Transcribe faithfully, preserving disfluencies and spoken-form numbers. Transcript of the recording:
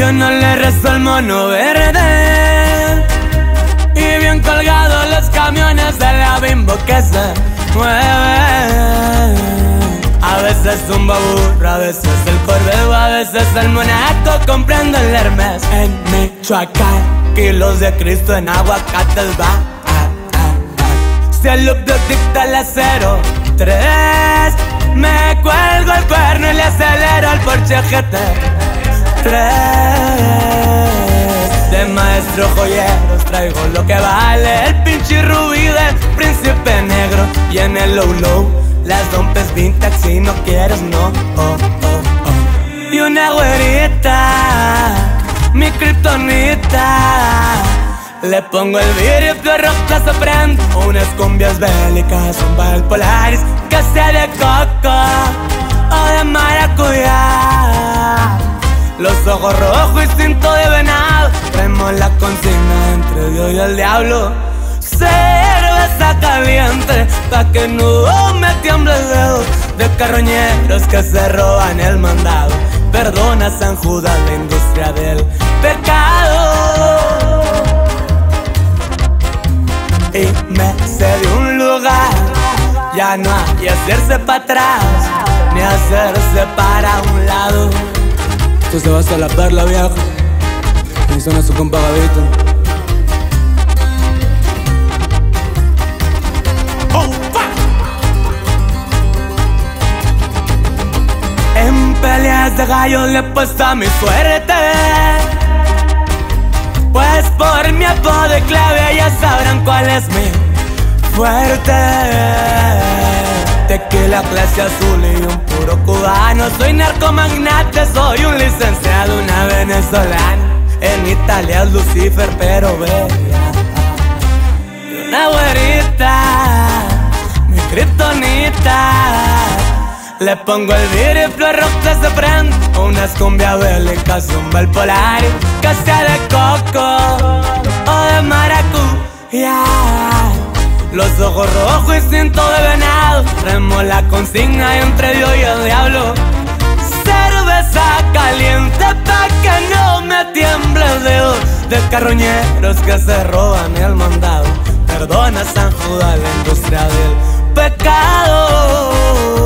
yo no le rezo al mono verde. Y bien colgados los camiones de la Bimbo que se mueven. A veces un baburro, a veces el Corvette, a veces el Monaco comprando el Hermes. En Michoacán, kilos de Cristo en aguacates va. Ah, ah, ah. Si el loop dicta el acero tres, me cuelgo el cuerno y le acelero al Porsche G T tres. De maestro joyeros traigo lo que vale el pinche rubí del príncipe negro. Y en el low low las rompes vintage si no quieres, no, oh, oh, oh. Y una güerita, mi kriptonita, le pongo el vidrio que roja se prende. Unas cumbias bélicas, un bal Polaris que sea de coco o de maracuyá. Los ojos rojos y cinto de venado, traemos la consigna entre Dios y el diablo. Cerveza caliente, pa' que no me tiemble el dedo. De carroñeros que se roban el mandado. Perdona San Judas, la industria del pecado. Y me sé de un lugar, ya no hay hacerse para atrás, ni hacerse para un lado. Esto se va hasta la perla, viejo. Y suena su compa Gavito. En peleas de gallos le he puesto a mi suerte, pues por mi apodo de clave ya sabrán cuál es mi fuerte. Tequila clase azul y un puro cubano. Soy narcomagnate, soy un licenciado, una venezolana. En Italia es Lucifer, pero bella. Y una güerita, mi kriptonita, le pongo el vidrio y flor roja se prende. Unas cumbias bélicas, un bal Polaris que sea de coco o de maracuyá. Los ojos rojos y cinto de venado, traemos la consigna entre Dios y el diablo. Cerveza caliente pa' que no me tiemble el dedo. De carroñeros que se roban el mandado. Perdona San Judas, la industria del pecado.